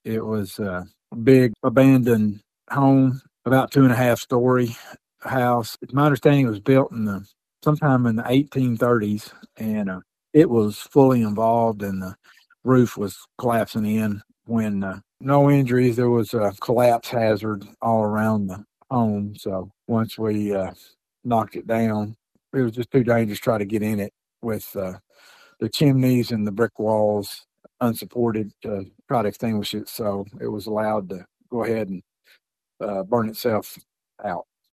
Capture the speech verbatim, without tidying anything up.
It was a big abandoned home, about two and a half story house. It's my understanding it was built in the sometime in the eighteen thirties, and uh, it was fully involved, and the roof was collapsing in. When uh, no injuries, there was a collapse hazard all around the home. So once we uh, knocked it down, it was just too dangerous to try to get in it with uh, the chimneys and the brick walls unsupported to try to extinguish it. So it was allowed to go ahead and uh, burn itself out.